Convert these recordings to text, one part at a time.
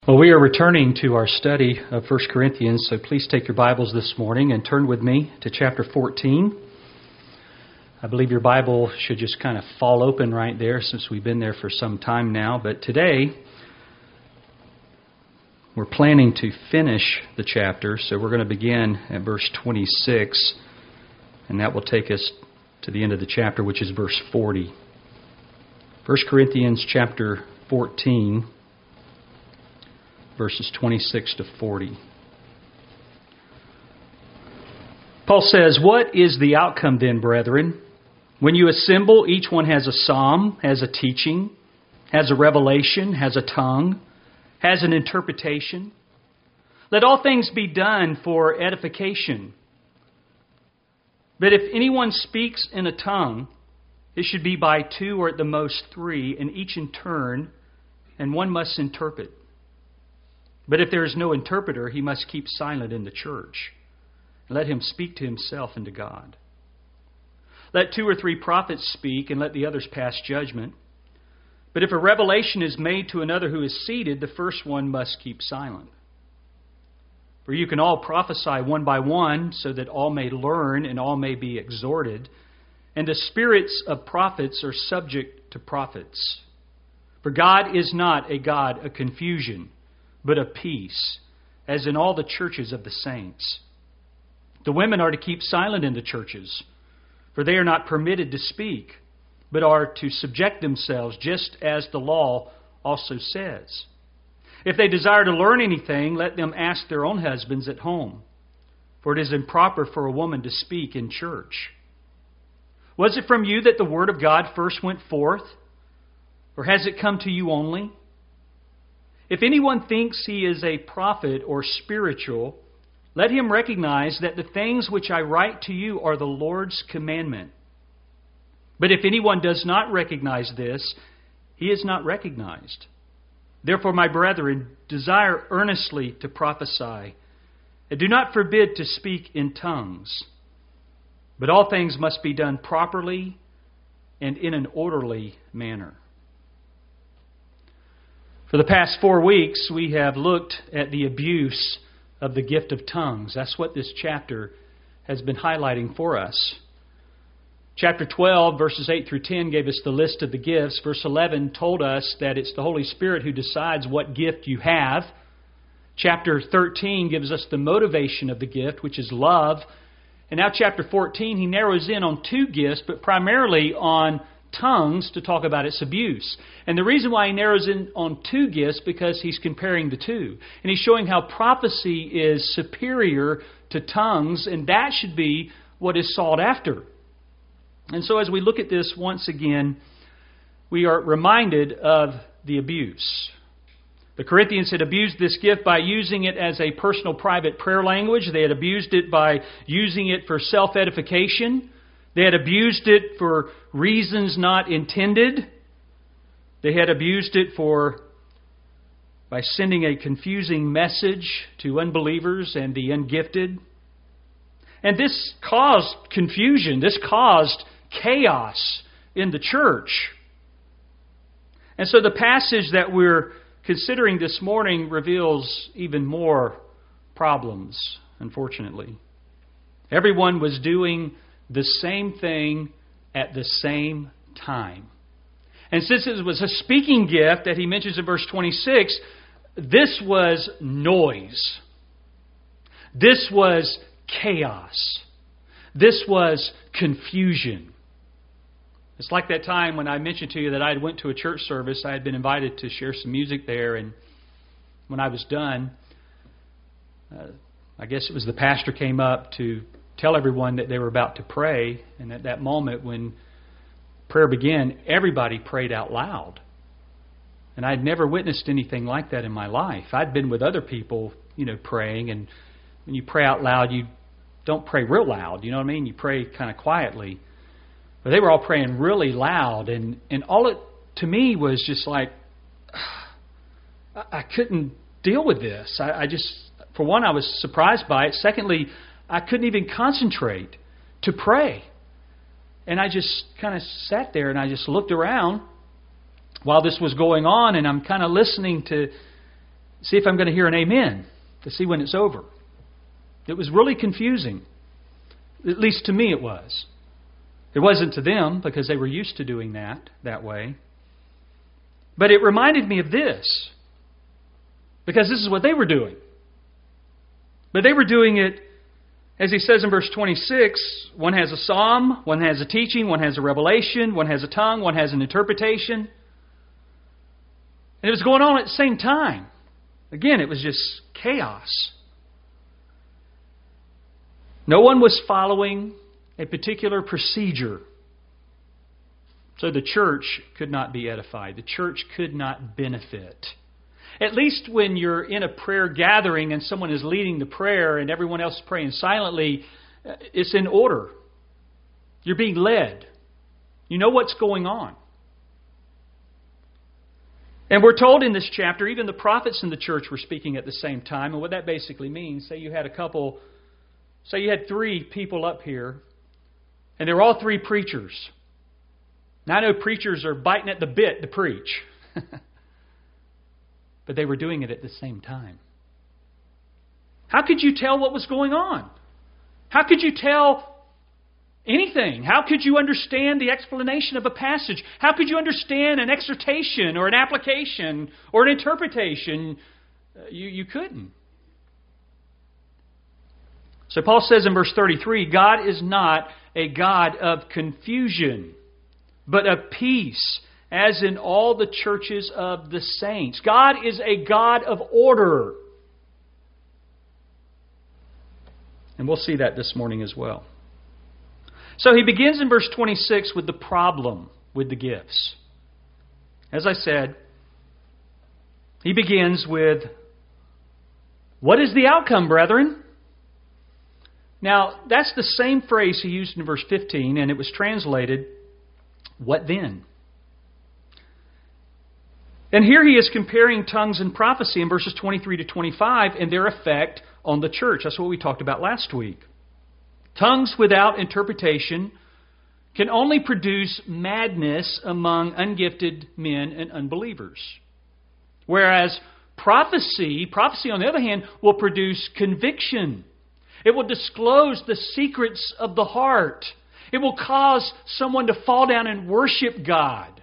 Well, we are returning to our study of 1 Corinthians, so please take your Bibles this morning and turn with me to chapter 14. I believe your Bible should just kind of fall open right there since we've been there for some time now. But today, we're planning to finish the chapter, so we're going to begin at verse 26, and that will take us to the end of the chapter, which is verse 40. 1 Corinthians chapter 14. Verses 26 to 40. Paul says, "What is the outcome then, brethren? When you assemble, each one has a psalm, has a teaching, has a revelation, has a tongue, has an interpretation. Let all things be done for edification. But if anyone speaks in a tongue, it should be by two or at the most three, and each in turn, and one must interpret. But if there is no interpreter, he must keep silent in the church, and let him speak to himself and to God. Let two or three prophets speak, and let the others pass judgment. But if a revelation is made to another who is seated, the first one must keep silent. For you can all prophesy one by one, so that all may learn and all may be exhorted. And the spirits of prophets are subject to prophets. For God is not a God of confusion, but of peace, as in all the churches of the saints. The women are to keep silent in the churches, for they are not permitted to speak, but are to subject themselves, just as the law also says. If they desire to learn anything, let them ask their own husbands at home, for it is improper for a woman to speak in church. Was it from you that the word of God first went forth, or has it come to you only? If anyone thinks he is a prophet or spiritual, let him recognize that the things which I write to you are the Lord's commandment. But if anyone does not recognize this, he is not recognized. Therefore, my brethren, desire earnestly to prophesy, and do not forbid to speak in tongues. But all things must be done properly and in an orderly manner." For the past 4 weeks, we have looked at the abuse of the gift of tongues. That's what this chapter has been highlighting for us. Chapter 12, verses 8 through 10 gave us the list of the gifts. Verse 11 told us that it's the Holy Spirit who decides what gift you have. Chapter 13 gives us the motivation of the gift, which is love. And now chapter 14, he narrows in on 2 gifts, but primarily on tongues to talk about its abuse. And the reason why he narrows in on 2 gifts, because he's comparing the two. And he's showing how prophecy is superior to tongues, and that should be what is sought after. And so as we look at this once again, we are reminded of the abuse. The Corinthians had abused this gift by using it as a personal private prayer language. They had abused it by using it for self-edification. They had abused it for reasons not intended. They had abused it by sending a confusing message to unbelievers and the ungifted. And this caused confusion. This caused chaos in the church. And so the passage that we're considering this morning reveals even more problems, unfortunately. Everyone was doing the same thing at the same time. And since it was a speaking gift that he mentions in verse 26, this was noise. This was chaos. This was confusion. It's like that time when I mentioned to you that I went to a church service. I had been invited to share some music there, and when I was done, I guess it was the pastor came up to tell everyone that they were about to pray. And at that moment when prayer began, everybody prayed out loud. And I'd never witnessed anything like that in my life. I'd been with other people, praying. And when you pray out loud, you don't pray real loud. You know what I mean? You pray kind of quietly. But they were all praying really loud. And all it, to me, was just like, I couldn't deal with this. I just, for one, I was surprised by it. Secondly, I couldn't even concentrate to pray. And I just kind of sat there and I just looked around while this was going on, and I'm kind of listening to see if I'm going to hear an amen, to see when it's over. It was really confusing. At least to me it was. It wasn't to them because they were used to doing that way. But it reminded me of this, because this is what they were doing. But they were doing it, as he says in verse 26, one has a psalm, one has a teaching, one has a revelation, one has a tongue, one has an interpretation. And it was going on at the same time. Again, it was just chaos. No one was following a particular procedure. So the church could not be edified. The church could not benefit. At least when you're in a prayer gathering and someone is leading the prayer and everyone else is praying silently, it's in order. You're being led. You know what's going on. And we're told in this chapter, even the prophets in the church were speaking at the same time. And what that basically means, say you had three people up here, and they're all three preachers. Now I know preachers are biting at the bit to preach. But they were doing it at the same time. How could you tell what was going on? How could you tell anything? How could you understand the explanation of a passage? How could you understand an exhortation or an application or an interpretation? You couldn't. So Paul says in verse 33, God is not a God of confusion, but of peace, as in all the churches of the saints. God is a God of order. And we'll see that this morning as well. So he begins in verse 26 with the problem with the gifts. As I said, he begins with, what is the outcome, brethren? Now, that's the same phrase he used in verse 15, and it was translated, what then? And here he is comparing tongues and prophecy in verses 23 to 25 and their effect on the church. That's what we talked about last week. Tongues without interpretation can only produce madness among ungifted men and unbelievers. Whereas prophecy on the other hand, will produce conviction. It will disclose the secrets of the heart. It will cause someone to fall down and worship God.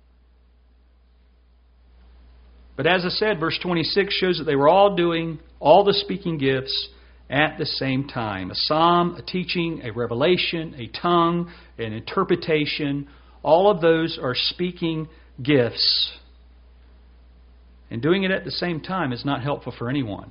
But as I said, verse 26 shows that they were all doing all the speaking gifts at the same time. A psalm, a teaching, a revelation, a tongue, an interpretation. All of those are speaking gifts. And doing it at the same time is not helpful for anyone.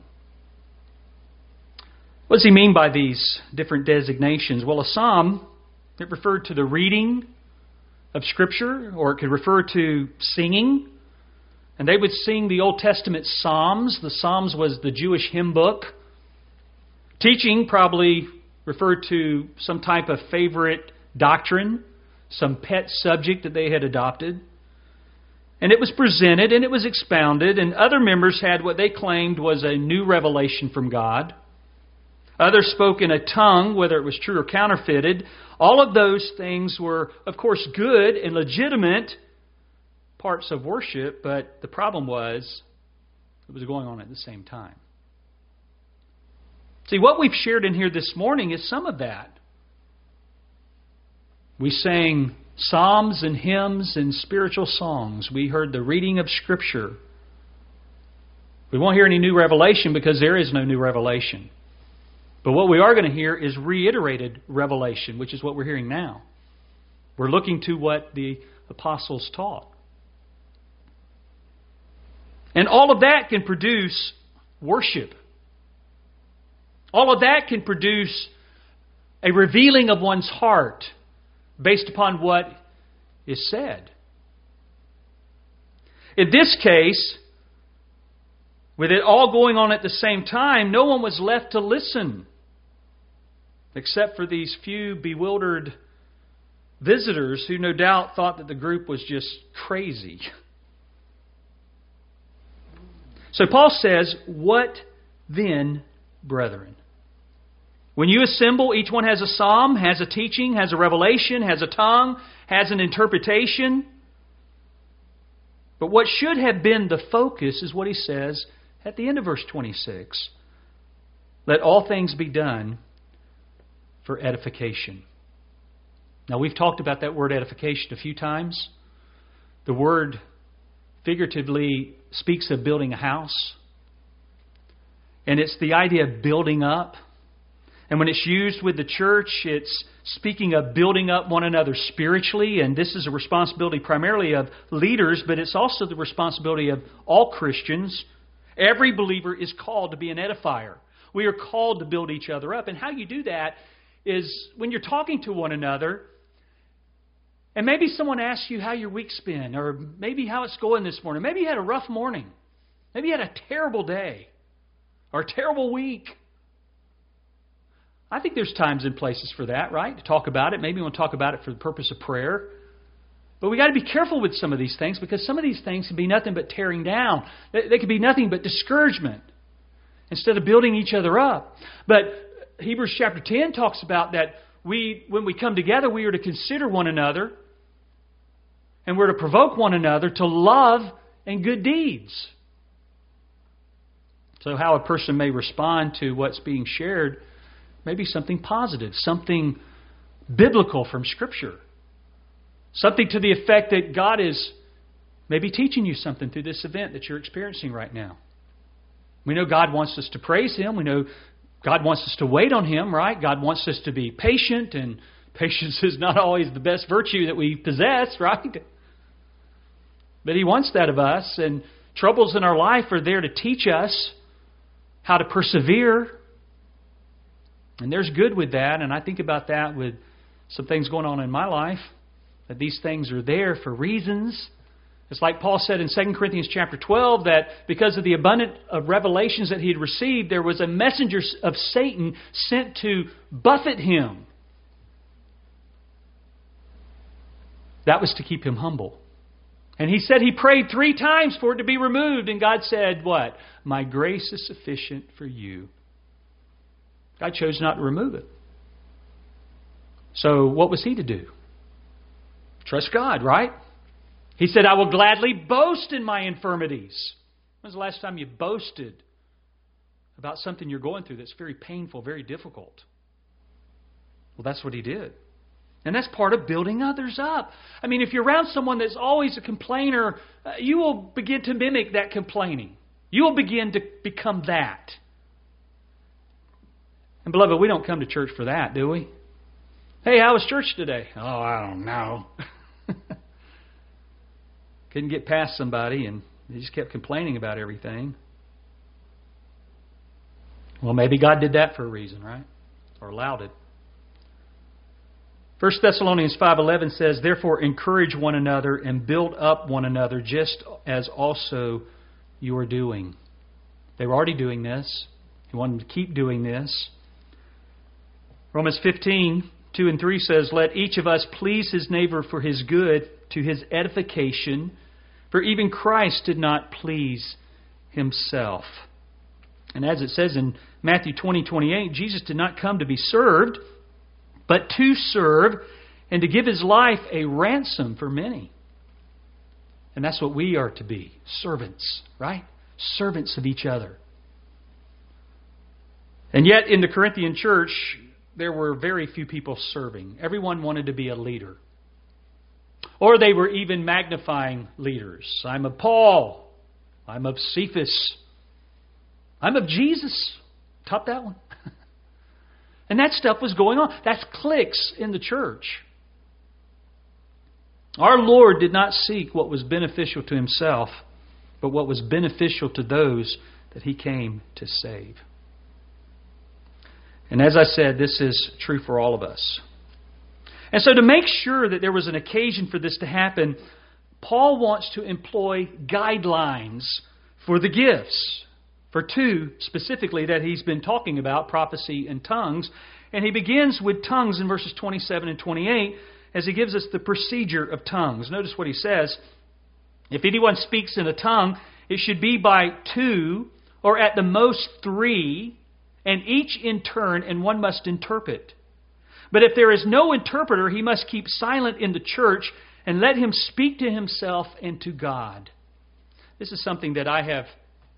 What does he mean by these different designations? Well, a psalm, it referred to the reading of Scripture, or it could refer to singing. And they would sing the Old Testament Psalms. The Psalms was the Jewish hymn book. Teaching probably referred to some type of favorite doctrine, some pet subject that they had adopted. And it was presented and it was expounded, and other members had what they claimed was a new revelation from God. Others spoke in a tongue, whether it was true or counterfeited. All of those things were, of course, good and legitimate parts of worship, but the problem was it was going on at the same time. See, what we've shared in here this morning is some of that. We sang psalms and hymns and spiritual songs. We heard the reading of Scripture. We won't hear any new revelation because there is no new revelation. But what we are going to hear is reiterated revelation, which is what we're hearing now. We're looking to what the apostles taught. And all of that can produce worship. All of that can produce a revealing of one's heart based upon what is said. In this case, with it all going on at the same time, no one was left to listen except for these few bewildered visitors who no doubt thought that the group was just crazy. So Paul says, what then, brethren? When you assemble, each one has a psalm, has a teaching, has a revelation, has a tongue, has an interpretation. But what should have been the focus is what he says, at the end of verse 26. Let all things be done for edification. Now, we've talked about that word edification a few times. The word figuratively speaks of building a house. And it's the idea of building up. And when it's used with the church, it's speaking of building up one another spiritually. And this is a responsibility primarily of leaders, but it's also the responsibility of all Christians. Every believer is called to be an edifier. We are called to build each other up. And how you do that is when you're talking to one another, and maybe someone asks you how your week's been, or maybe how it's going this morning. Maybe you had a rough morning. Maybe you had a terrible day, or a terrible week. I think there's times and places for that, right? To talk about it. Maybe we want to talk about it for the purpose of prayer. But we got to be careful with some of these things, because some of these things can be nothing but tearing down. They can be nothing but discouragement instead of building each other up. But Hebrews chapter 10 talks about that when we come together, we are to consider one another, and we're to provoke one another to love and good deeds. So how a person may respond to what's being shared may be something positive, something biblical from Scripture. Something to the effect that God is maybe teaching you something through this event that you're experiencing right now. We know God wants us to praise Him. We know God wants us to wait on Him, right? God wants us to be patient, and patience is not always the best virtue that we possess, right? But He wants that of us, and troubles in our life are there to teach us how to persevere. And there's good with that, and I think about that with some things going on in my life, that these things are there for reasons. It's like Paul said in 2 Corinthians chapter 12, that because of the abundance of revelations that he had received, there was a messenger of Satan sent to buffet him. That was to keep him humble. And he said he prayed 3 times for it to be removed. And God said, what? My grace is sufficient for you. God chose not to remove it. So what was he to do? Trust God, right? He said, I will gladly boast in my infirmities. When's the last time you boasted about something you're going through that's very painful, very difficult? Well, that's what he did. And that's part of building others up. I mean, if you're around someone that's always a complainer, you will begin to mimic that complaining. You will begin to become that. And beloved, we don't come to church for that, do we? Hey, how was church today? Oh, I don't know. Couldn't get past somebody and they just kept complaining about everything. Well, maybe God did that for a reason, right? Or allowed it. 1 Thessalonians 5:11 says, therefore encourage one another and build up one another, just as also you are doing. They were already doing this. He wanted to keep doing this. Romans 15:2-3 says, let each of us please his neighbor for his good, to his edification. For even Christ did not please himself. And as it says in Matthew 20:28, Jesus did not come to be served, but to serve and to give his life a ransom for many. And that's what we are to be. Servants, right? Servants of each other. And yet in the Corinthian church, there were very few people serving. Everyone wanted to be a leader. Or they were even magnifying leaders. I'm of Paul. I'm of Cephas. I'm of Jesus. Top that one. And that stuff was going on. That's cliques in the church. Our Lord did not seek what was beneficial to himself, but what was beneficial to those that he came to save. And as I said, this is true for all of us. And so to make sure that there was an occasion for this to happen, Paul wants to employ guidelines for the gifts. For 2 specifically that he's been talking about, prophecy and tongues. And he begins with tongues in verses 27 and 28 as he gives us the procedure of tongues. Notice what he says. If anyone speaks in a tongue, it should be by 2 or at the most 3, and each in turn, and one must interpret. But if there is no interpreter, he must keep silent in the church and let him speak to himself and to God. This is something that I have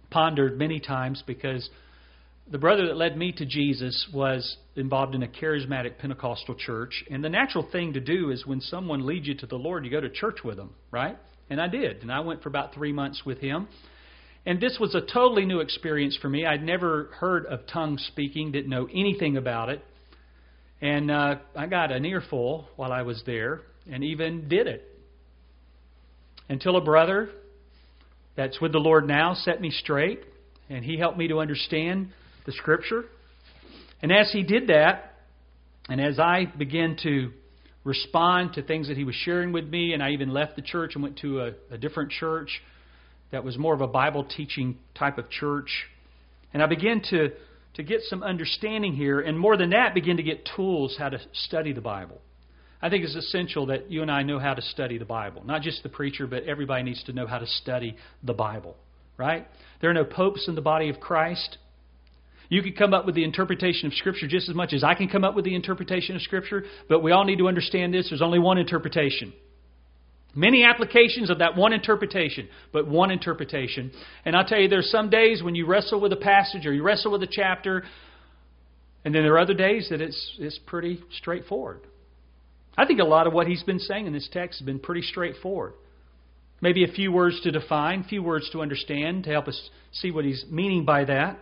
pondered many times because the brother that led me to Jesus was involved in a charismatic Pentecostal church. And the natural thing to do is when someone leads you to the Lord, you go to church with them, right? And I did. And I went for about 3 months with him. And this was a totally new experience for me. I'd never heard of tongue speaking, didn't know anything about it. And I got an earful while I was there and even did it. Until a brother that's with the Lord now set me straight. And he helped me to understand the Scripture. And as he did that, and as I began to respond to things that he was sharing with me, and I even left the church and went to a different church that was more of a Bible teaching type of church. And I began to get some understanding here, and more than that, begin to get tools how to study the Bible. I think it's essential that you and I know how to study the Bible. Not just the preacher, but everybody needs to know how to study the Bible. Right? There are no popes in the body of Christ. You can come up with the interpretation of Scripture just as much as I can come up with the interpretation of Scripture, but we all need to understand this. There's only one interpretation. Many applications of that one interpretation, but one interpretation. And I'll tell you, there's some days when you wrestle with a passage or you wrestle with a chapter, and then there are other days that it's pretty straightforward. I think a lot of what he's been saying in this text has been pretty straightforward. Maybe a few words to define, a few words to understand, to help us see what he's meaning by that.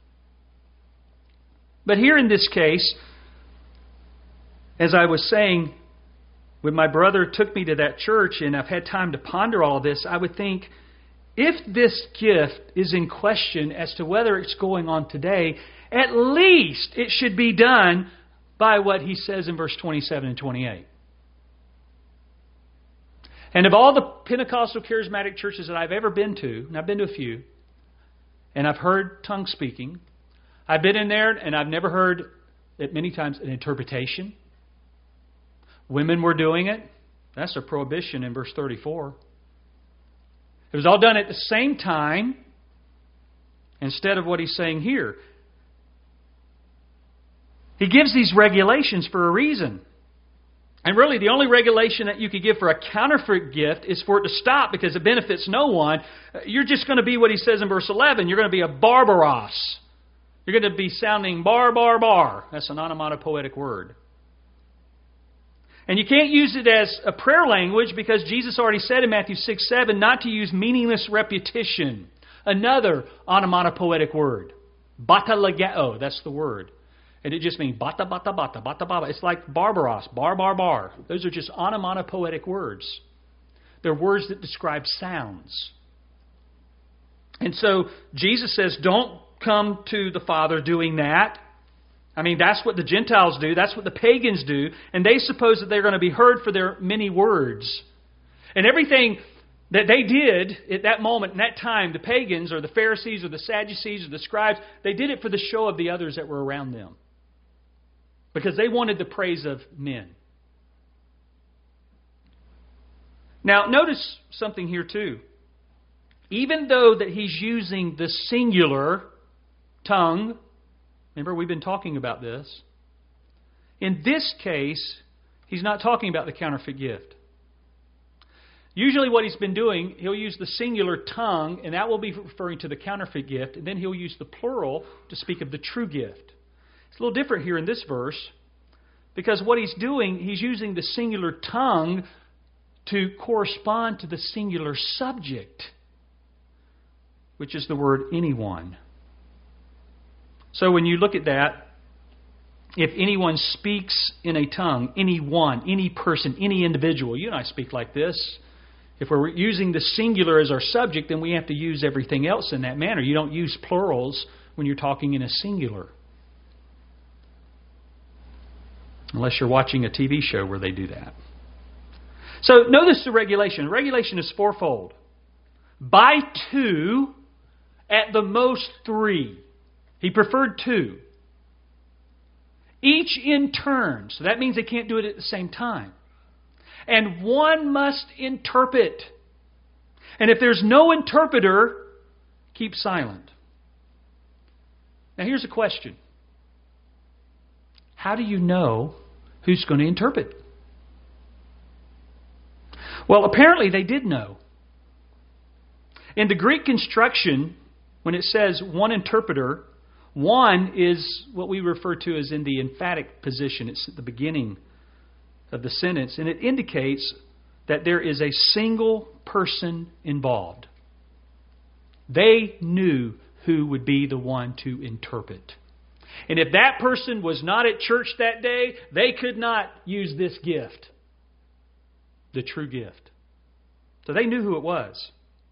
But here in this case, as I was saying, when my brother took me to that church and I've had time to ponder all of this, I would think, if this gift is in question as to whether it's going on today, at least it should be done by what he says in verse 27 and 28. And of all the Pentecostal charismatic churches that I've ever been to, and I've been to a few, and I've heard tongue speaking, I've been in there and I've never heard it many times an interpretation. Women were doing it. That's a prohibition in verse 34. It was all done at the same time instead of what he's saying here. He gives these regulations for a reason. And really, the only regulation that you could give for a counterfeit gift is for it to stop because it benefits no one. You're just going to be what he says in verse 11. You're going to be a barbaros. You're going to be sounding bar, bar, bar. That's an onomatopoetic word. And you can't use it as a prayer language because Jesus already said in Matthew 6:7 not to use meaningless repetition. Another onomatopoetic word. Batalageo, that's the word. And it just means bata, bata, bata, bata, bata. It's like barbaros, bar, bar, bar. Those are just onomatopoetic words. They're words that describe sounds. And so Jesus says, don't come to the Father doing that. I mean, that's what the Gentiles do. That's what the pagans do. And they suppose that they're going to be heard for their many words. And everything that they did at that moment, in that time, the pagans or the Pharisees or the Sadducees or the scribes, they did it for the show of the others that were around them. Because they wanted the praise of men. Now, notice something here too. Even though that he's using the singular tongue, remember we've been talking about this. In this case, he's not talking about the counterfeit gift. Usually what he's been doing, he'll use the singular tongue, and that will be referring to the counterfeit gift, and then he'll use the plural to speak of the true gift. It's a little different here in this verse, because what he's doing, he's using the singular tongue to correspond to the singular subject, which is the word anyone. So when you look at that, if anyone speaks in a tongue, anyone, any person, any individual, you and I speak like this. If we're using the singular as our subject, then we have to use everything else in that manner. You don't use plurals when you're talking in a singular. Unless you're watching a TV show where they do that. So notice the regulation. Regulation is fourfold. By two, at the most three. He preferred two. Each in turn. So that means they can't do it at the same time. And one must interpret. And if there's no interpreter, keep silent. Now here's a question. How do you know who's going to interpret? Well, apparently they did know. In the Greek construction, when it says one interpreter, one is what we refer to as in the emphatic position. It's at the beginning of the sentence, and it indicates that there is a single person involved. They knew who would be the one to interpret. And if that person was not at church that day, they could not use this gift, the true gift. So they knew who it was.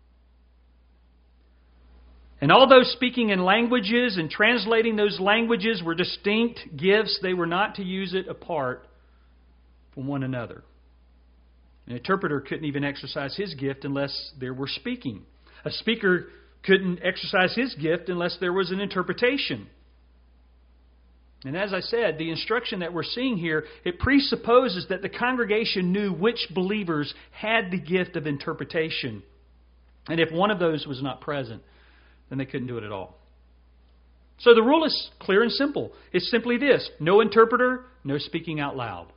And although speaking in languages and translating those languages were distinct gifts, they were not to use it apart from one another. An interpreter couldn't even exercise his gift unless there were speaking. A speaker couldn't exercise his gift unless there was an interpretation. And as I said, the instruction that we're seeing here, it presupposes that the congregation knew which believers had the gift of interpretation. And if one of those was not present, then they couldn't do it at all. So the rule is clear and simple. It's simply this: no interpreter, no speaking out loud.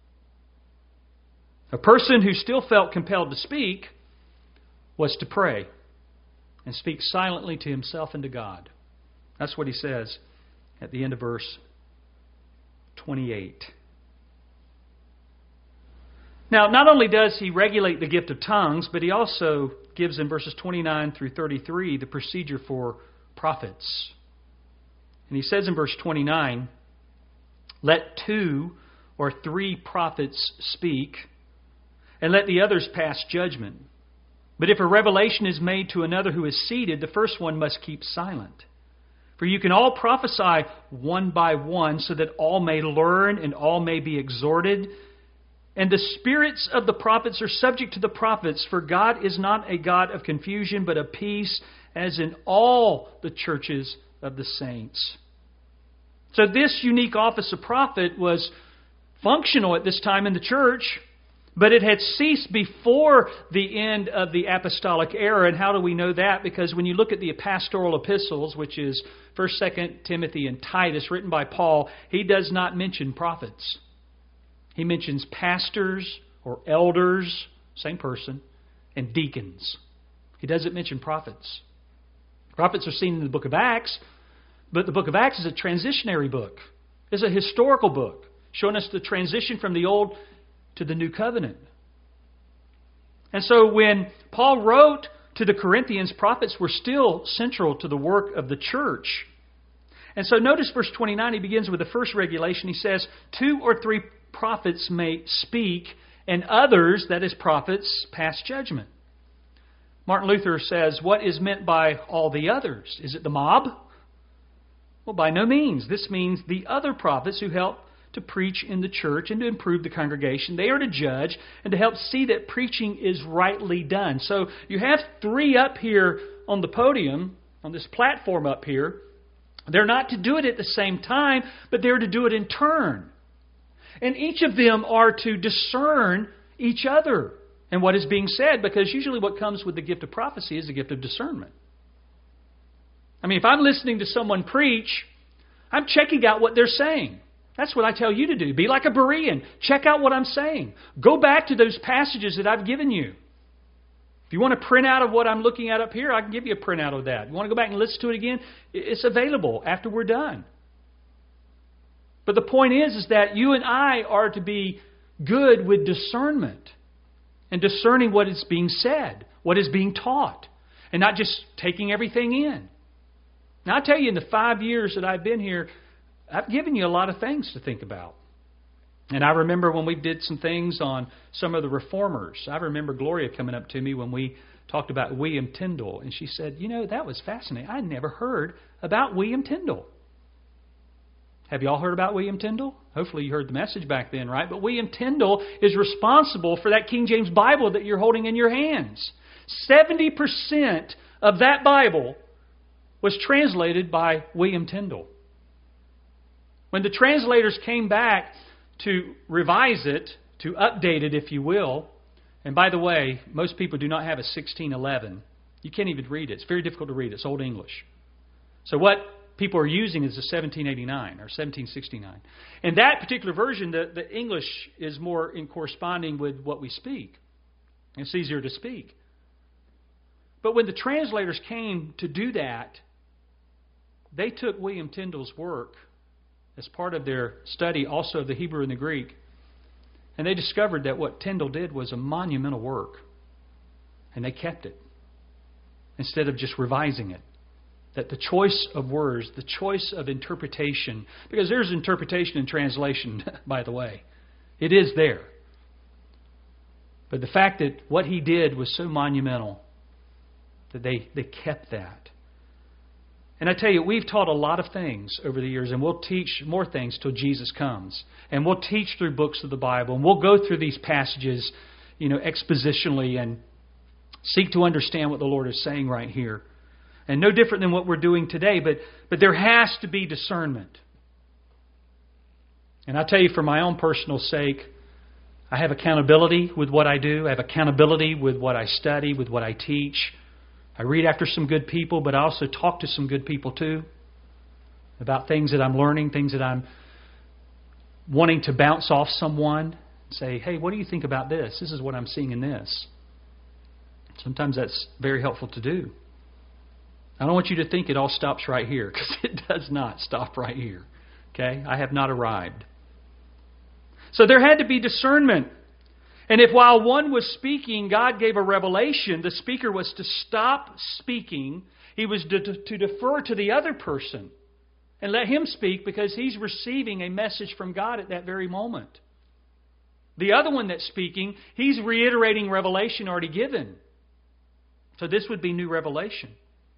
A person who still felt compelled to speak was to pray and speak silently to himself and to God. That's what he says at the end of verse 28. Now, not only does he regulate the gift of tongues, but he also gives in verses 29 through 33 the procedure for prophets. And he says in verse 29, "Let 2 or 3 prophets speak, and let the others pass judgment. But if a revelation is made to another who is seated, the first one must keep silent. For you can all prophesy one by one, so that all may learn and all may be exhorted. And the spirits of the prophets are subject to the prophets, for God is not a God of confusion, but of peace, as in all the churches of the saints." So this unique office of prophet was functional at this time in the church, but it had ceased before the end of the apostolic era. And how do we know that? Because when you look at the pastoral epistles, which is 1st, 2nd Timothy, and Titus, written by Paul, he does not mention prophets. He mentions pastors or elders, same person, and deacons. He doesn't mention prophets. Prophets are seen in the book of Acts, but the book of Acts is a transitionary book. It's a historical book, showing us the transition from the Old to the New Covenant. And so when Paul wrote to the Corinthians, prophets were still central to the work of the church. And so notice verse 29, he begins with the first regulation. He says, 2 or 3 prophets may speak, and others, that is prophets, pass judgment. Martin Luther says, what is meant by all the others? Is it the mob? Well, by no means. This means the other prophets who help to preach in the church and to improve the congregation. They are to judge and to help see that preaching is rightly done. So you have 3 up here on the podium, on this platform up here. They're not to do it at the same time, but they're to do it in turn. And each of them are to discern each other and what is being said, because usually what comes with the gift of prophecy is the gift of discernment. I mean, if I'm listening to someone preach, I'm checking out what they're saying. That's what I tell you to do. Be like a Berean. Check out what I'm saying. Go back to those passages that I've given you. If you want a printout of what I'm looking at up here, I can give you a printout of that. You want to go back and listen to it again? It's available after we're done. But the point is that you and I are to be good with discernment and discerning what is being said, what is being taught, and not just taking everything in. Now, I tell you, in the 5 years that I've been here, I've given you a lot of things to think about. And I remember when we did some things on some of the reformers. I remember Gloria coming up to me when we talked about William Tyndale. And she said, you know, that was fascinating. I never heard about William Tyndale. Have you all heard about William Tyndale? Hopefully you heard the message back then, right? But William Tyndale is responsible for that King James Bible that you're holding in your hands. 70% of that Bible was translated by William Tyndale. When the translators came back to revise it, to update it, if you will, and by the way, most people do not have a 1611. You can't even read it. It's very difficult to read. It's Old English. So what people are using is a 1789 or 1769. In that particular version, the English is more in corresponding with what we speak. It's easier to speak. But when the translators came to do that, they took William Tyndale's work as part of their study, also of the Hebrew and the Greek, and they discovered that what Tyndale did was a monumental work. And they kept it instead of just revising it. That the choice of words, the choice of interpretation, because there's interpretation and translation, by the way. It is there. But the fact that what he did was so monumental that they kept that. And I tell you, we've taught a lot of things over the years, and we'll teach more things till Jesus comes. And we'll teach through books of the Bible, and we'll go through these passages, expositionally and seek to understand what the Lord is saying right here. And no different than what we're doing today, but there has to be discernment. And I tell you, for my own personal sake, I have accountability with what I do. I have accountability with what I study, with what I teach. I read after some good people, but I also talk to some good people too about things that I'm learning, things that I'm wanting to bounce off someone and say, hey, what do you think about this? This is what I'm seeing in this. Sometimes that's very helpful to do. I don't want you to think it all stops right here, because it does not stop right here. Okay? I have not arrived. So there had to be discernment. And if while one was speaking, God gave a revelation, the speaker was to stop speaking. He was to defer to the other person and let him speak, because he's receiving a message from God at that very moment. The other one that's speaking, he's reiterating revelation already given. So this would be new revelation.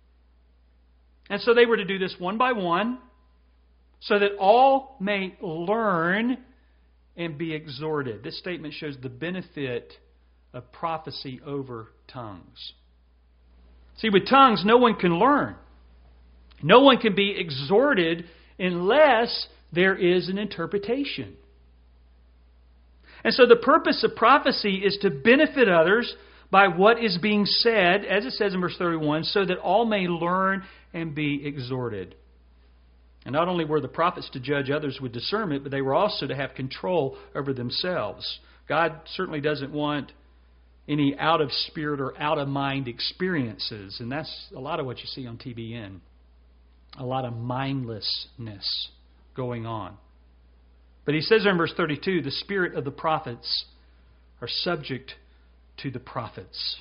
And so they were to do this one by one, so that all may learn and be exhorted. This statement shows the benefit of prophecy over tongues. See, with tongues, no one can learn. No one can be exhorted unless there is an interpretation. And so the purpose of prophecy is to benefit others by what is being said, as it says in verse 31, so that all may learn and be exhorted. And not only were the prophets to judge others with discernment, but they were also to have control over themselves. God certainly doesn't want any out-of-spirit or out-of-mind experiences. And that's a lot of what you see on TBN. A lot of mindlessness going on. But he says in verse 32, the spirit of the prophets are subject to the prophets.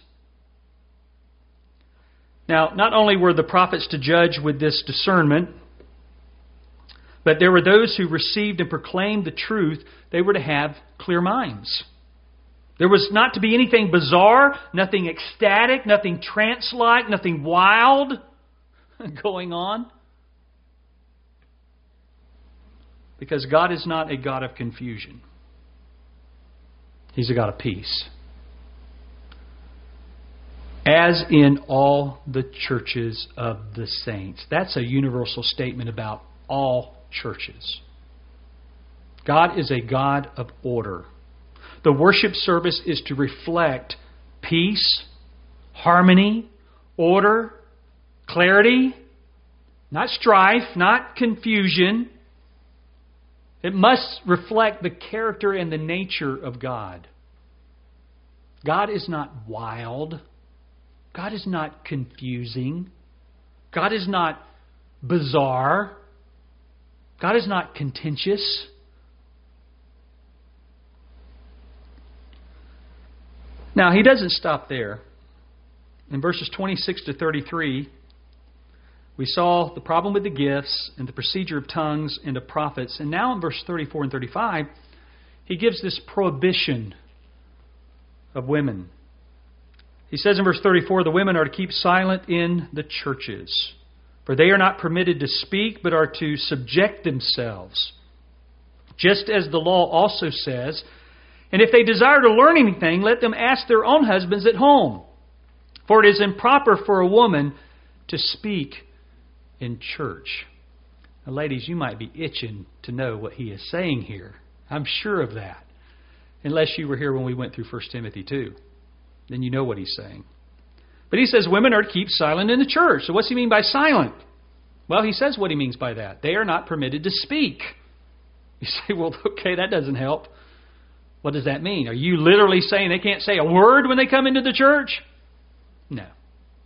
Now, not only were the prophets to judge with this discernment, but there were those who received and proclaimed the truth. They were to have clear minds. There was not to be anything bizarre, nothing ecstatic, nothing trance-like, nothing wild going on. Because God is not a God of confusion. He's a God of peace. As in all the churches of the saints. That's a universal statement about all churches. God is a God of order. The worship service is to reflect peace, harmony, order, clarity, not strife, not confusion. It must reflect the character and the nature of God. God is not wild. God is not confusing. God is not bizarre. God is not contentious. Now, he doesn't stop there. In verses 26 to 33, we saw the problem with the gifts and the procedure of tongues and of prophets. And now in verse 34 and 35, he gives this prohibition of women. He says in verse 34, the women are to keep silent in the churches, for they are not permitted to speak, but are to subject themselves, just as the law also says. And if they desire to learn anything, let them ask their own husbands at home. For it is improper for a woman to speak in church. Now, ladies, you might be itching to know what he is saying here. I'm sure of that. Unless you were here when we went through 1 Timothy 2. Then you know what he's saying. But he says women are to keep silent in the church. So what's he mean by silent? Well, he says what he means by that. They are not permitted to speak. You say, well, okay, that doesn't help. What does that mean? Are you literally saying they can't say a word when they come into the church? No.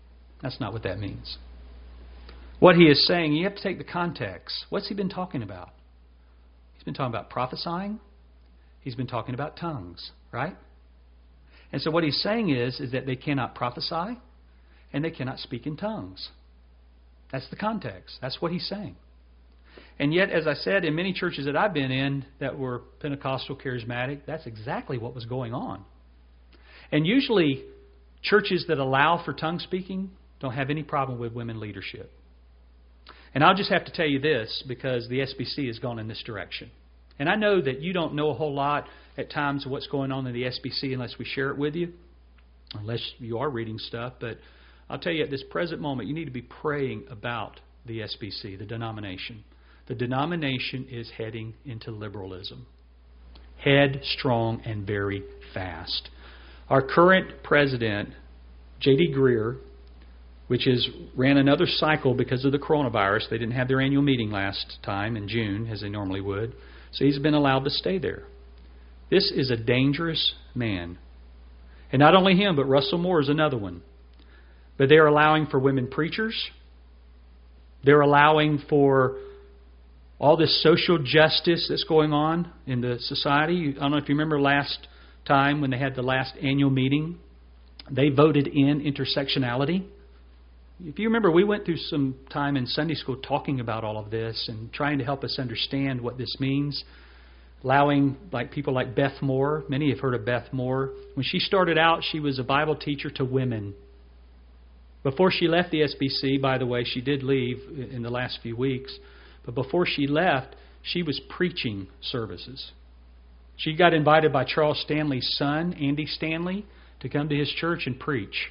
That's not what that means. What he is saying, you have to take the context. What's he been talking about? He's been talking about prophesying. He's been talking about tongues, right? And so what he's saying is that they cannot prophesy and they cannot speak in tongues. That's the context. That's what he's saying. And yet, as I said, in many churches that I've been in that were Pentecostal, charismatic, that's exactly what was going on. And usually, churches that allow for tongue speaking don't have any problem with women leadership. And I'll just have to tell you this, because the SBC has gone in this direction. And I know that you don't know a whole lot at times of what's going on in the SBC unless we share it with you, unless you are reading stuff. But I'll tell you, at this present moment, you need to be praying about the SBC, the denomination. The denomination is heading into liberalism. Headstrong and very fast. Our current president, J.D. Greer, which ran another cycle because of the coronavirus. They didn't have their annual meeting last time in June, as they normally would. So he's been allowed to stay there. This is a dangerous man. And not only him, but Russell Moore is another one. But they're allowing for women preachers. They're allowing for all this social justice that's going on in the society. I don't know if you remember last time when they had the last annual meeting. They voted in intersectionality. If you remember, we went through some time in Sunday school talking about all of this and trying to help us understand what this means. Allowing people like Beth Moore. Many have heard of Beth Moore. When she started out, she was a Bible teacher to women. Before she left the SBC, by the way, she did leave in the last few weeks. But before she left, she was preaching services. She got invited by Charles Stanley's son, Andy Stanley, to come to his church and preach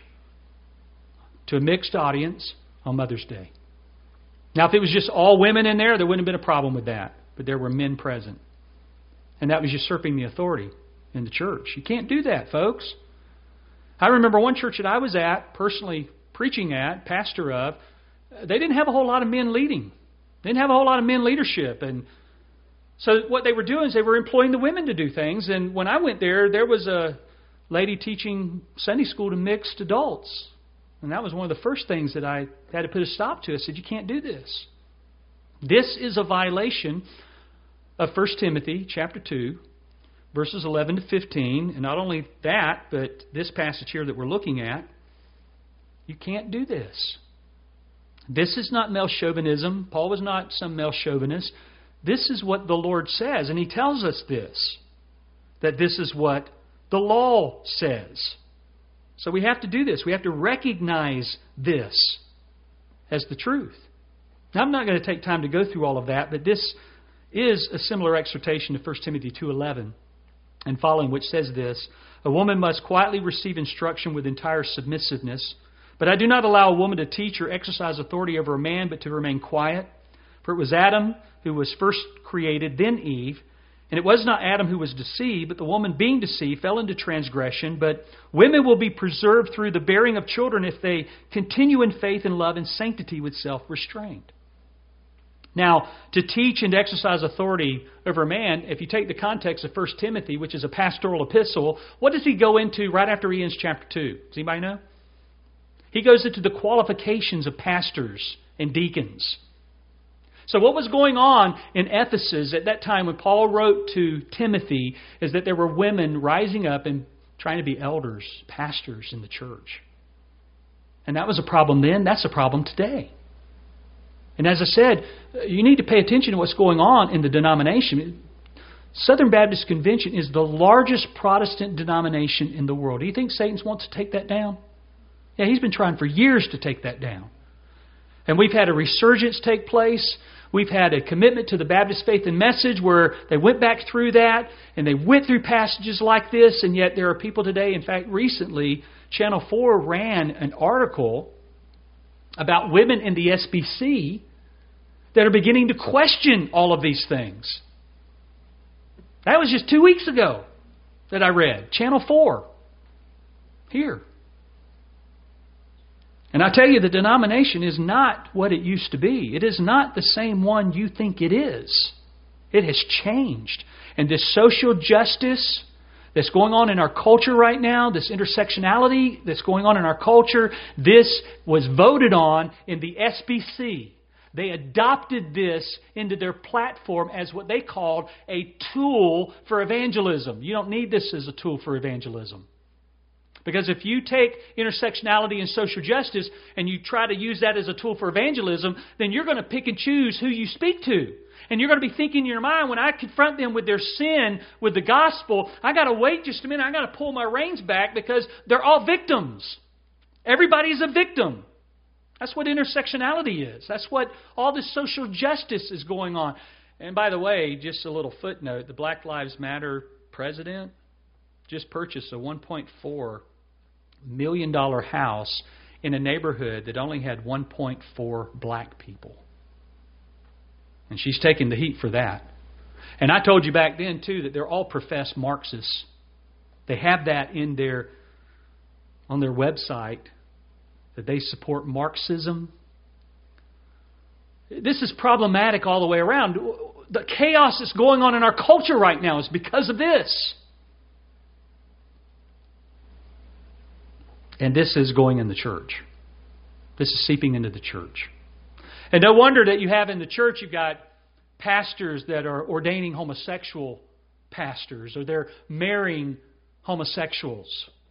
to a mixed audience on Mother's Day. Now, if it was just all women in there wouldn't have been a problem with that. But there were men present. And that was usurping the authority in the church. You can't do that, folks. I remember one church that I was at, personally preaching at, pastor of, they didn't have a whole lot of men leading. They didn't have a whole lot of men leadership. And so what they were doing is they were employing the women to do things. And when I went there was a lady teaching Sunday school to mixed adults. And that was one of the first things that I had to put a stop to. I said, you can't do this. This is a violation of 1 Timothy chapter 2, verses 11 to 15. And not only that, but this passage here that we're looking at, you can't do this. This is not male chauvinism. Paul was not some male chauvinist. This is what the Lord says. And He tells us this, that this is what the law says. So we have to do this. We have to recognize this as the truth. Now, I'm not going to take time to go through all of that, but this is a similar exhortation to 1 Timothy 2:11 and following, which says this: a woman must quietly receive instruction with entire submissiveness. But I do not allow a woman to teach or exercise authority over a man, but to remain quiet. For it was Adam who was first created, then Eve. And it was not Adam who was deceived, but the woman being deceived fell into transgression. But women will be preserved through the bearing of children if they continue in faith and love and sanctity with self-restraint. Now, to teach and to exercise authority over a man, if you take the context of 1 Timothy, which is a pastoral epistle, what does he go into right after he ends chapter 2? Does anybody know? He goes into the qualifications of pastors and deacons. So what was going on in Ephesus at that time when Paul wrote to Timothy is that there were women rising up and trying to be elders, pastors in the church. And that was a problem then. That's a problem today. And as I said, you need to pay attention to what's going on in the denomination. Southern Baptist Convention is the largest Protestant denomination in the world. Do you think Satan wants to take that down? Yeah, he's been trying for years to take that down. And we've had a resurgence take place. We've had a commitment to the Baptist faith and message where they went back through that and they went through passages like this. And yet there are people today, in fact, recently, Channel 4 ran an article about women in the SBC that are beginning to question all of these things. That was just 2 weeks ago that I read. Channel 4. Here. And I tell you, the denomination is not what it used to be. It is not the same one you think it is. It has changed. And this social justice, that's going on in our culture right now, this intersectionality that's going on in our culture, this was voted on in the SBC. They adopted this into their platform as what they called a tool for evangelism. You don't need this as a tool for evangelism. Because if you take intersectionality and social justice and you try to use that as a tool for evangelism, then you're going to pick and choose who you speak to. And you're going to be thinking in your mind, when I confront them with their sin, with the gospel, I got to wait just a minute. I got to pull my reins back because they're all victims. Everybody's a victim. That's what intersectionality is. That's what all this social justice is going on. And by the way, just a little footnote, the Black Lives Matter president just purchased a $1.4 million house in a neighborhood that only had 1.4 black people. And she's taking the heat for that. And I told you back then, too, that they're all professed Marxists. They have that on their website, that they support Marxism. This is problematic all the way around. The chaos that's going on in our culture right now is because of this. And this is going in the church. This is seeping into the church. And no wonder that you have in the church, you've got pastors that are ordaining homosexual pastors, or they're marrying homosexuals.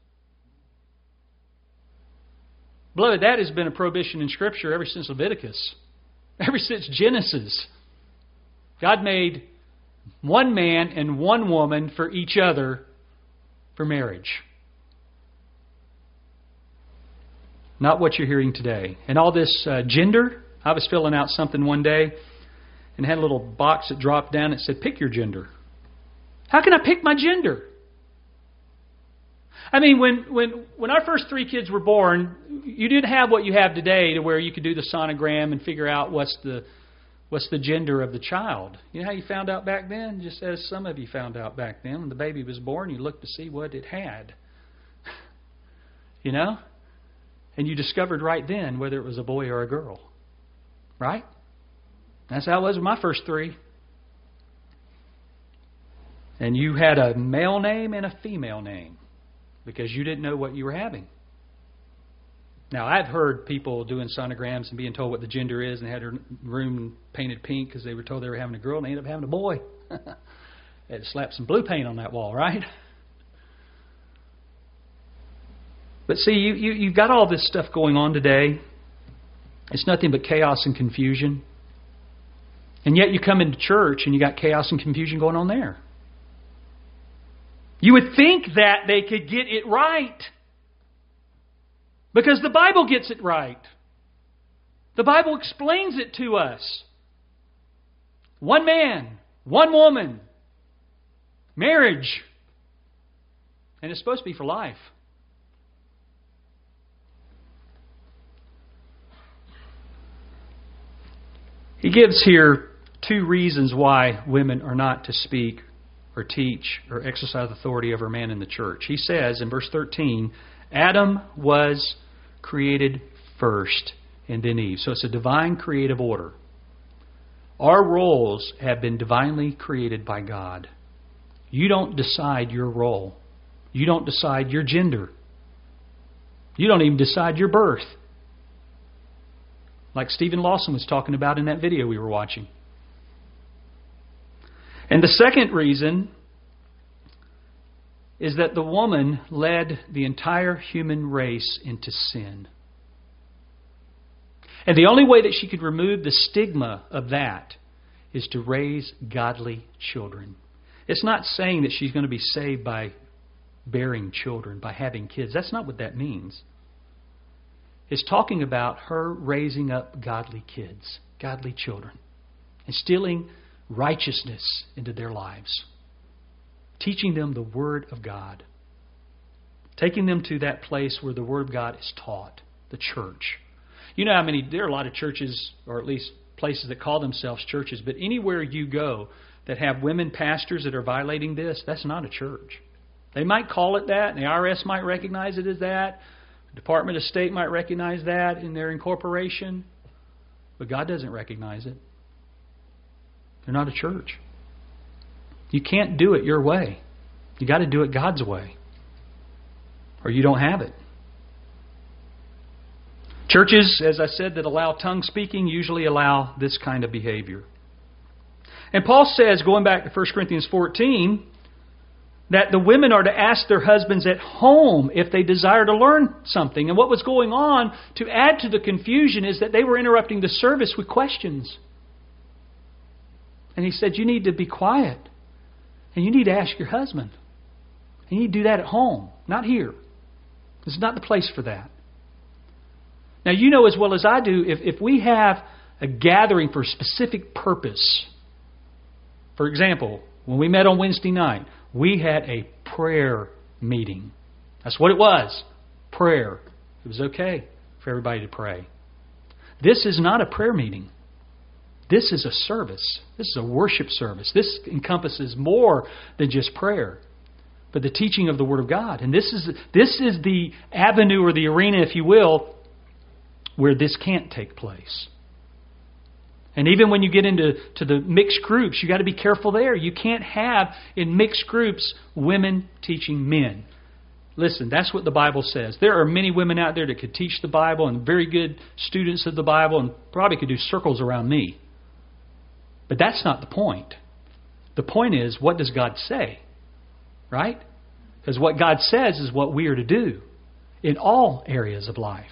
Beloved, that has been a prohibition in Scripture ever since Leviticus, ever since Genesis. God made one man and one woman for each other for marriage. Not what you're hearing today. And all this gender, I was filling out something one day and had a little box that dropped down that said, pick your gender. How can I pick my gender? I mean, when our first 3 kids were born, you didn't have what you have today to where you could do the sonogram and figure out what's the gender of the child. You know how you found out back then? Just as some of you found out back then. When the baby was born, you looked to see what it had. You know? And you discovered right then whether it was a boy or a girl. Right? That's how it was with my first 3. And you had a male name and a female name because you didn't know what you were having. Now, I've heard people doing sonograms and being told what the gender is, and they had their room painted pink because they were told they were having a girl, and they ended up having a boy. They had to slap some blue paint on that wall, right? But see, you've got all this stuff going on today. It's nothing but chaos and confusion. And yet you come into church and you got chaos and confusion going on there. You would think that they could get it right. Because the Bible gets it right. The Bible explains it to us. One man, one woman, marriage. And it's supposed to be for life. He gives here 2 reasons why women are not to speak or teach or exercise authority over a man in the church. He says in verse 13, Adam was created first and then Eve. So it's a divine creative order. Our roles have been divinely created by God. You don't decide your role. You don't decide your gender. You don't even decide your birth. Like Stephen Lawson was talking about in that video we were watching. And the second reason is that the woman led the entire human race into sin. And the only way that she could remove the stigma of that is to raise godly children. It's not saying that she's going to be saved by bearing children, by having kids. That's not what that means. It's talking about her raising up godly kids, godly children, instilling righteousness into their lives, teaching them the Word of God, taking them to that place where the Word of God is taught, the church. You know how there are a lot of churches, or at least places that call themselves churches, but anywhere you go that have women pastors that are violating this, that's not a church. They might call it that, and the IRS might recognize it as that. The Department of State might recognize that in their incorporation, but God doesn't recognize it. They're not a church. You can't do it your way. You got to do it God's way, or you don't have it. Churches, as I said, that allow tongue speaking usually allow this kind of behavior. And Paul says, going back to 1 Corinthians 14, that the women are to ask their husbands at home if they desire to learn something. And what was going on, to add to the confusion, is that they were interrupting the service with questions. And he said, you need to be quiet. And you need to ask your husband. And you need to do that at home, not here. This is not the place for that. Now, you know as well as I do, if we have a gathering for a specific purpose, for example, when we met on Wednesday night, we had a prayer meeting. That's what it was. Prayer. It was okay for everybody to pray. This is not a prayer meeting. This is a service. This is a worship service. This encompasses more than just prayer, but the teaching of the Word of God. And this is the avenue or the arena, if you will, where this can't take place. And even when you get into the mixed groups, you got to be careful there. You can't have in mixed groups women teaching men. Listen, that's what the Bible says. There are many women out there that could teach the Bible and very good students of the Bible and probably could do circles around me. But that's not the point. The point is, what does God say? Right? Because what God says is what we are to do in all areas of life.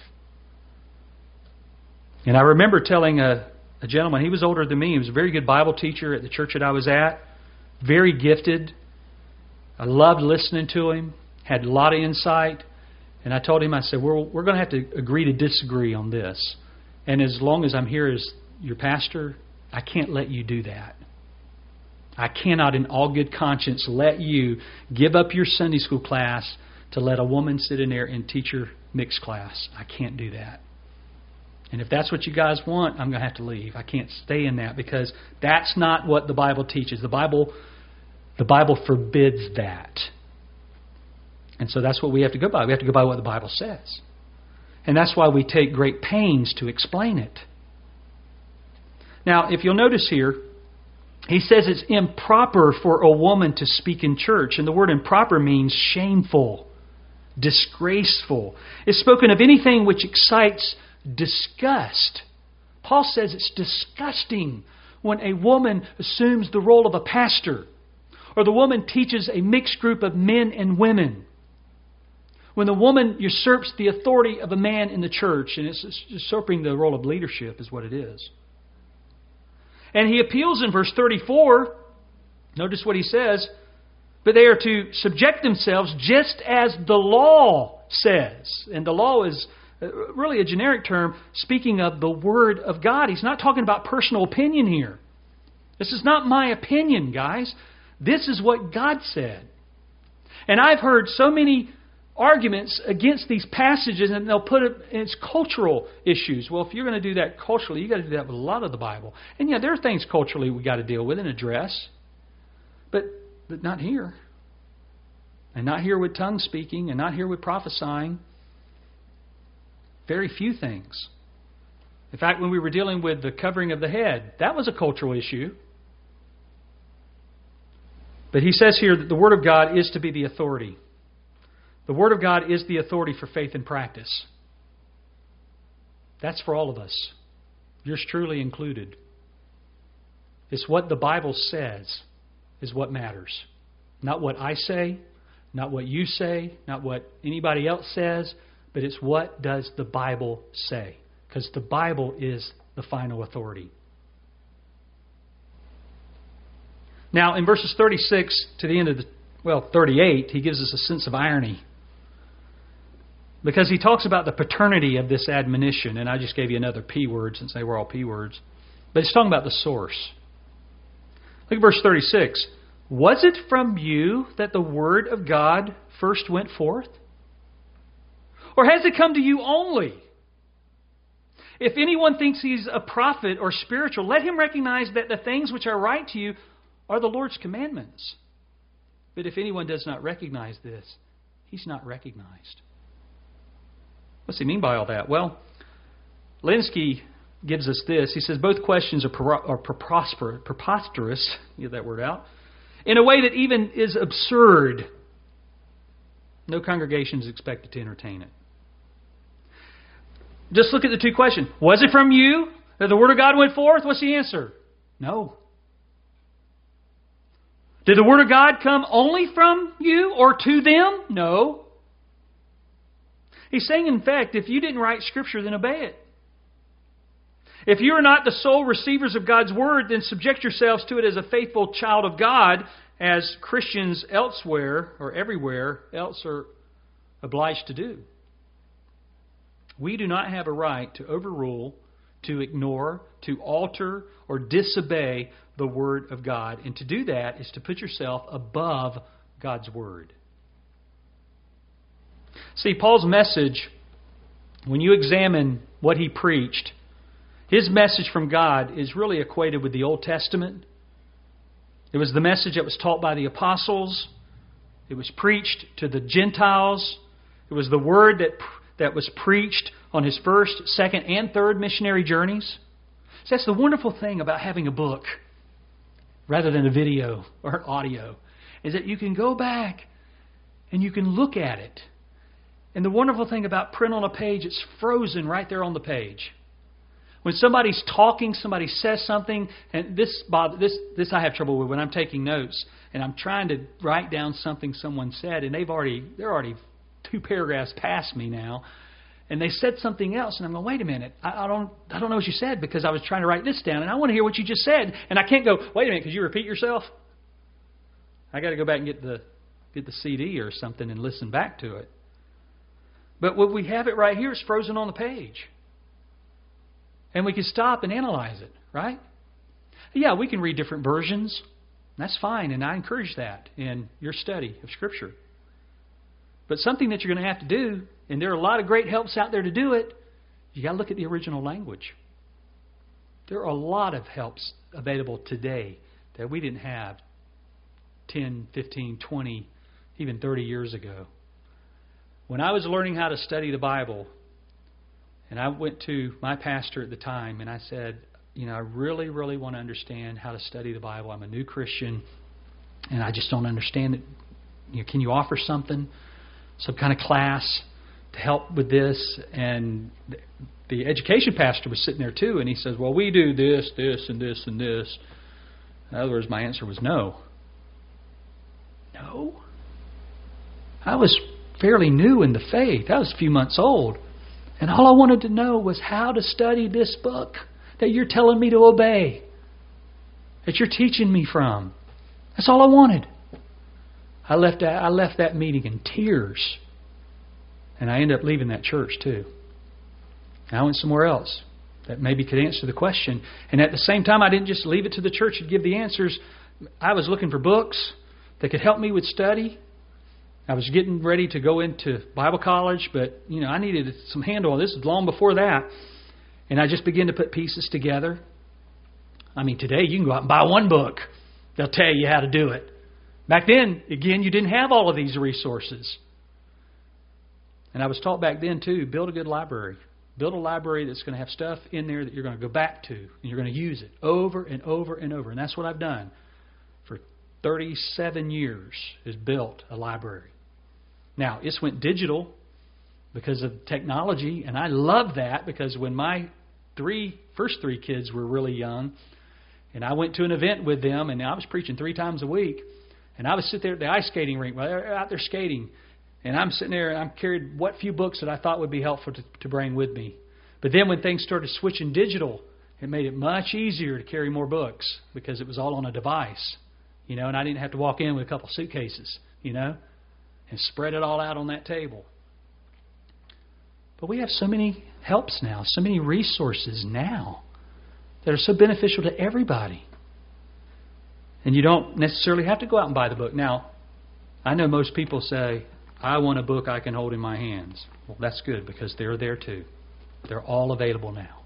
And I remember telling a gentleman, he was older than me. He was a very good Bible teacher at the church that I was at. Very gifted. I loved listening to him. Had a lot of insight. And I told him, I said, we're going to have to agree to disagree on this. And as long as I'm here as your pastor, I can't let you do that. I cannot in all good conscience let you give up your Sunday school class to let a woman sit in there and teach your mixed class. I can't do that. And if that's what you guys want, I'm going to have to leave. I can't stay in that because that's not what the Bible teaches. The Bible forbids that. And so that's what we have to go by. We have to go by what the Bible says. And that's why we take great pains to explain it. Now, if you'll notice here, he says it's improper for a woman to speak in church. And the word improper means shameful, disgraceful. It's spoken of anything which excites disgust. Paul says it's disgusting when a woman assumes the role of a pastor or the woman teaches a mixed group of men and women. When the woman usurps the authority of a man in the church, and it's usurping the role of leadership is what it is. And he appeals in verse 34. Notice what he says. But they are to subject themselves just as the law says. And the law is really a generic term speaking of the Word of God. He's not talking about personal opinion here. This is not my opinion, guys. This is what God said. And I've heard so many arguments against these passages, and they'll put it in its cultural issues. Well, if you're going to do that culturally, you've got to do that with a lot of the Bible. And yeah, there are things culturally we got to deal with and address. But not here. And not here with tongue speaking, and not here with prophesying. Very few things. In fact, when we were dealing with the covering of the head, that was a cultural issue. But he says here that the Word of God is to be the authority. The Word of God is the authority for faith and practice. That's for all of us. Yours truly included. It's what the Bible says is what matters. Not what I say, not what you say, not what anybody else says, but it's what does the Bible say. Because the Bible is the final authority. Now, in verses 36 to the end of 38, he gives us a sense of irony. Because he talks about the paternity of this admonition. And I just gave you another P word since they were all P words. But he's talking about the source. Look at verse 36. Was it from you that the Word of God first went forth? Or has it come to you only? If anyone thinks he's a prophet or spiritual, let him recognize that the things which I write to you are the Lord's commandments. But if anyone does not recognize this, he's not recognized. What's he mean by all that? Well, Lenski gives us this. He says both questions are preposterous, get that word out, in a way that even is absurd No congregation is expected to entertain it. Just look at the two questions. Was it from you that the Word of God went forth? What's the answer? No. Did the Word of God come only from you or to them? No. He's saying, in fact, if you didn't write Scripture, then obey it. If you are not the sole receivers of God's Word, then subject yourselves to it as a faithful child of God, as Christians elsewhere or everywhere else are obliged to do. We do not have a right to overrule, to ignore, to alter, or disobey the Word of God. And to do that is to put yourself above God's Word. See, Paul's message, when you examine what he preached, his message from God is really equated with the Old Testament. It was the message that was taught by the apostles. It was preached to the Gentiles. It was the word that was preached on his first, second, and third missionary journeys. So that's the wonderful thing about having a book rather than a video or an audio, is that you can go back and you can look at it. And the wonderful thing about print on a page, it's frozen right there on the page. When somebody's talking, somebody says something, and this I have trouble with when I'm taking notes, and I'm trying to write down something someone said, and they're already 2 paragraphs past me now, and they said something else, and I'm going, wait a minute, I don't know what you said because I was trying to write this down, and I want to hear what you just said, and I can't go, wait a minute, could you repeat yourself? I got to go back and get the CD or something and listen back to it. But what we have it right here is frozen on the page. And we can stop and analyze it, right? Yeah, we can read different versions. That's fine, and I encourage that in your study of Scripture. But something that you're going to have to do, and there are a lot of great helps out there to do it, you got to look at the original language. There are a lot of helps available today that we didn't have 10, 15, 20, even 30 years ago. When I was learning how to study the Bible, and I went to my pastor at the time, and I said, I really, really want to understand how to study the Bible. I'm a new Christian, and I just don't understand it. Can you offer something, some kind of class to help with this? And the education pastor was sitting there too, and he says, well, we do this, this, and this, and this. In other words, my answer was no. No? I was fairly new in the faith. I was a few months old. And all I wanted to know was how to study this book that you're telling me to obey, that you're teaching me from. That's all I wanted. I left that meeting in tears. And I ended up leaving that church too. I went somewhere else that maybe could answer the question. And at the same time, I didn't just leave it to the church to give the answers. I was looking for books that could help me with study. I was getting ready to go into Bible college, but I needed some handle on this. Long before that, and I just began to put pieces together. I mean, today you can go out and buy one book. They'll tell you how to do it. Back then, again, you didn't have all of these resources. And I was taught back then too: build a good library. Build a library that's going to have stuff in there that you're going to go back to, and you're going to use it over and over and over. And that's what I've done for 37 years: is built a library. Now, it's went digital because of technology, and I love that because when my first three kids were really young, and I went to an event with them, and I was preaching 3 times a week, and I would sit there at the ice skating rink while they're out there skating, and I'm sitting there, and I'm carried what few books that I thought would be helpful to bring with me. But then when things started switching digital, it made it much easier to carry more books because it was all on a device, and I didn't have to walk in with a couple suitcases, and spread it all out on that table. But we have so many helps now, so many resources now that are so beneficial to everybody. And you don't necessarily have to go out and buy the book. Now, I know most people say, I want a book I can hold in my hands. Well, that's good because they're there too. They're all available now.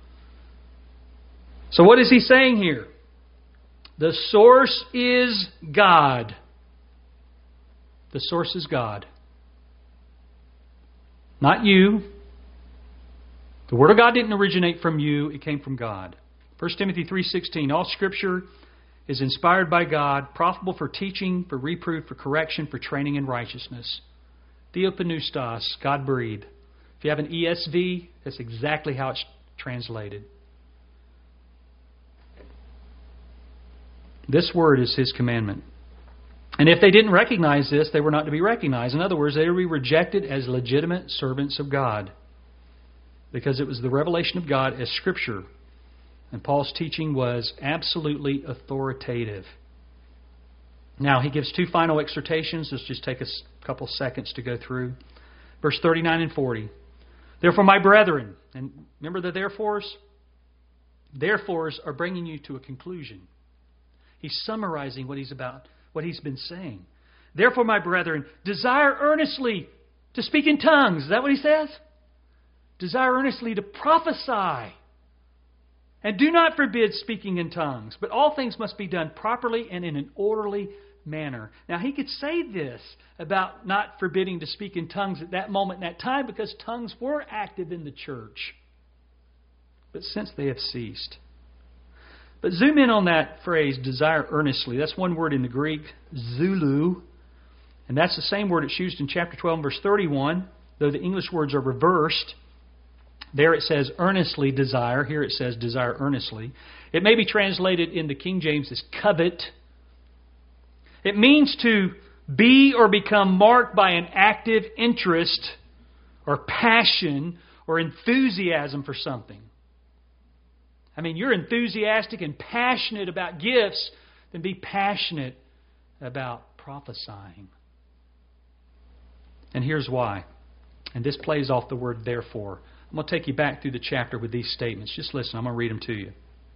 So what is he saying here? The source is God. The source is God. Not you. The Word of God didn't originate from you. It came from God. 1 Timothy 3:16, all Scripture is inspired by God, profitable for teaching, for reproof, for correction, for training in righteousness. Theopneustos, God breathed. If you have an ESV, that's exactly how it's translated. This word is His commandment. And if they didn't recognize this, they were not to be recognized. In other words, they would be rejected as legitimate servants of God, because it was the revelation of God as Scripture. And Paul's teaching was absolutely authoritative. Now, he gives two final exhortations. Let's just take a couple seconds to go through. Verse 39 and 40. Therefore, my brethren, and remember the therefores? Therefores are bringing you to a conclusion. He's summarizing what he's been saying. Therefore, my brethren, desire earnestly to speak in tongues. Is that what he says? Desire earnestly to prophesy. And do not forbid speaking in tongues, but all things must be done properly and in an orderly manner. Now, he could say this about not forbidding to speak in tongues at that moment in that time, because tongues were active in the church. But since they have ceased. But zoom in on that phrase, desire earnestly. That's one word in the Greek, zulu. And that's the same word it's used in chapter 12 and verse 31, though the English words are reversed. There it says earnestly desire. Here it says desire earnestly. It may be translated in the King James as covet. It means to be or become marked by an active interest or passion or enthusiasm for something. I mean, you're enthusiastic and passionate about gifts, then be passionate about prophesying. And here's why. And this plays off the word therefore. I'm going to take you back through the chapter with these statements. Just listen. I'm going to read them to you.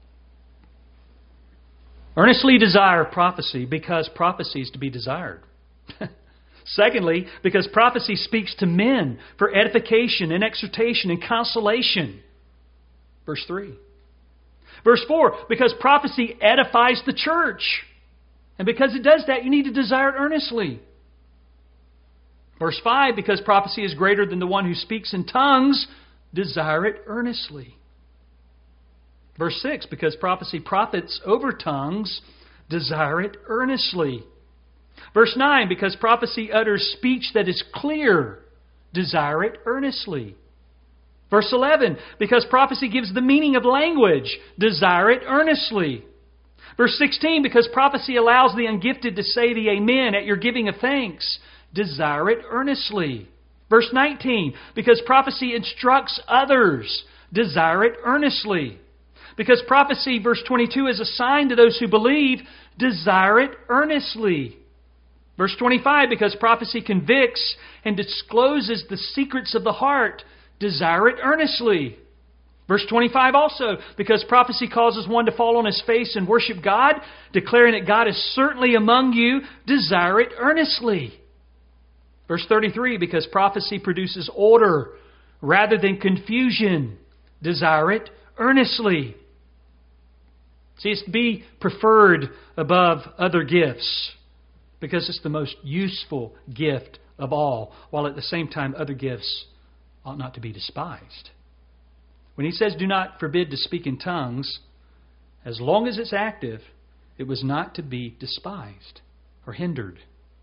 Earnestly desire prophecy, because prophecy is to be desired. Secondly, because prophecy speaks to men for edification and exhortation and consolation. Verse 3. Verse 4, because prophecy edifies the church. And because it does that, you need to desire it earnestly. Verse 5, because prophecy is greater than the one who speaks in tongues, desire it earnestly. Verse 6, because prophecy profits over tongues, desire it earnestly. Verse 9, because prophecy utters speech that is clear, desire it earnestly. Verse 11, because prophecy gives the meaning of language, desire it earnestly. Verse 16, because prophecy allows the ungifted to say the amen at your giving of thanks, desire it earnestly. Verse 19, because prophecy instructs others, desire it earnestly. Because prophecy, verse 22, is a sign to those who believe, desire it earnestly. Verse 25, because prophecy convicts and discloses the secrets of the heart, desire it earnestly. Verse 25 also, because prophecy causes one to fall on his face and worship God, declaring that God is certainly among you, desire it earnestly. Verse 33, because prophecy produces order rather than confusion, desire it earnestly. See, it's to be preferred above other gifts because it's the most useful gift of all, while at the same time other gifts ought not to be despised. When he says do not forbid to speak in tongues, as long as it's active, it was not to be despised or hindered.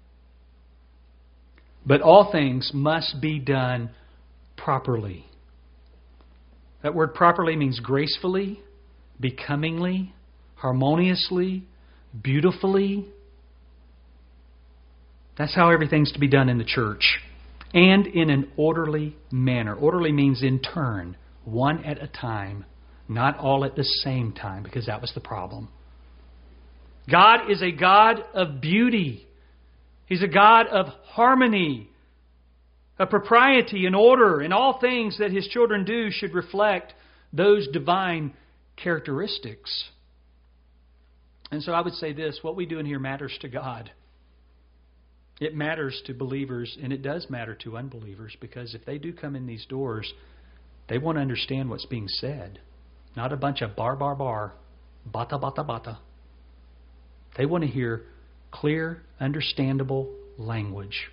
But all things must be done properly. That word properly means gracefully, becomingly, harmoniously, beautifully. That's how everything's to be done in the church. And in an orderly manner. Orderly means in turn, one at a time, not all at the same time, because that was the problem. God is a God of beauty. He's a God of harmony, of propriety and order, and all things that His children do should reflect those divine characteristics. And so I would say this, what we do in here matters to God. It matters to believers, and it does matter to unbelievers, because if they do come in these doors, they want to understand what's being said. Not a bunch of bar, bata, bata, bata. They want to hear clear, understandable language.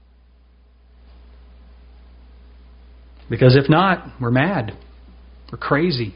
Because if not, we're mad. We're crazy.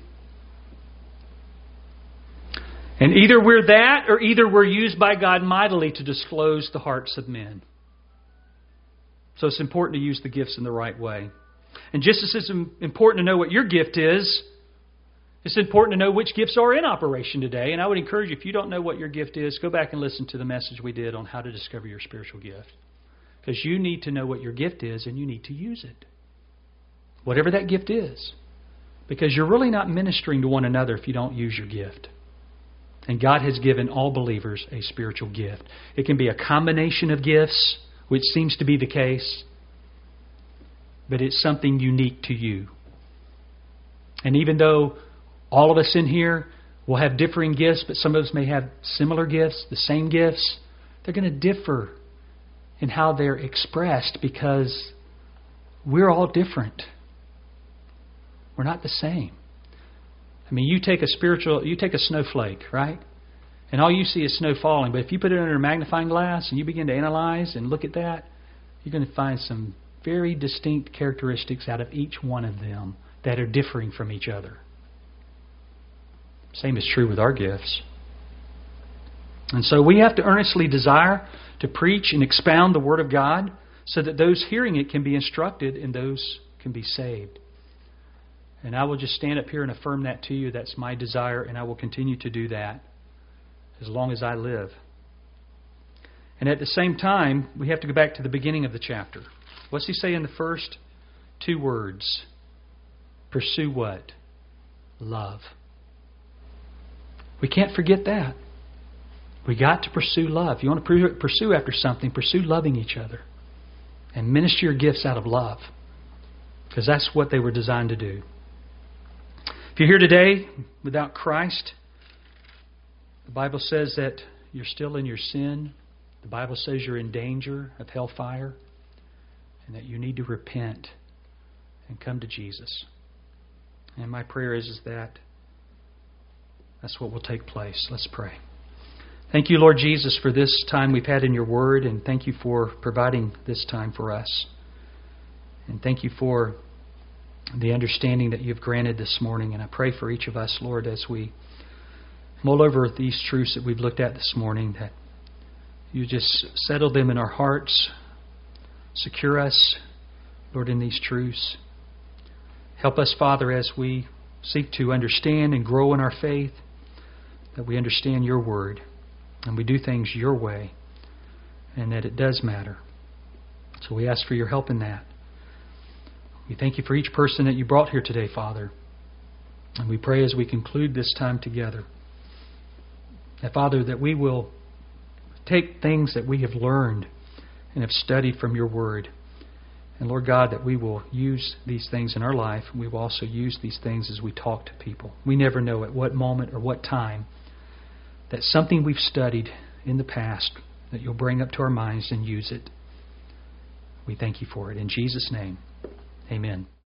And either we're that, or either we're used by God mightily to disclose the hearts of men. So it's important to use the gifts in the right way. And just as it's important to know what your gift is, it's important to know which gifts are in operation today. And I would encourage you, if you don't know what your gift is, go back and listen to the message we did on how to discover your spiritual gift. Because you need to know what your gift is and you need to use it. Whatever that gift is. Because you're really not ministering to one another if you don't use your gift. And God has given all believers a spiritual gift. It can be a combination of gifts, which seems to be the case. But it's something unique to you. And even though all of us in here will have differing gifts, but some of us may have similar gifts, the same gifts, they're going to differ in how they're expressed because we're all different. We're not the same. I mean, you take a snowflake, right? And all you see is snow falling. But if you put it under a magnifying glass and you begin to analyze and look at that, you're going to find some very distinct characteristics out of each one of them that are differing from each other. Same is true with our gifts. And so we have to earnestly desire to preach and expound the Word of God so that those hearing it can be instructed and those can be saved. And I will just stand up here and affirm that to you. That's my desire, and I will continue to do that as long as I live. And at the same time, we have to go back to the beginning of the chapter. What's he say in the first two words? Pursue what? Love. We can't forget that. We got to pursue love. If you want to pursue after something, pursue loving each other. And minister your gifts out of love. Because that's what they were designed to do. If you're here today without Christ, the Bible says that you're still in your sin. The Bible says you're in danger of hellfire. And that you need to repent and come to Jesus. And my prayer is that that's what will take place. Let's pray. Thank you, Lord Jesus, for this time we've had in your Word. And thank you for providing this time for us. And thank you for the understanding that you've granted this morning. And I pray for each of us, Lord, as we mull over these truths that we've looked at this morning, that you just settle them in our hearts. Secure us, Lord, in these truths. Help us, Father, as we seek to understand and grow in our faith, that we understand your word and we do things your way and that it does matter. So we ask for your help in that. We thank you for each person that you brought here today, Father. And we pray as we conclude this time together, that, Father, that we will take things that we have learned and have studied from your word. And Lord God, that we will use these things in our life. And we will also use these things as we talk to people. We never know at what moment or what time that something we've studied in the past that you'll bring up to our minds and use it. We thank you for it. In Jesus' name, amen.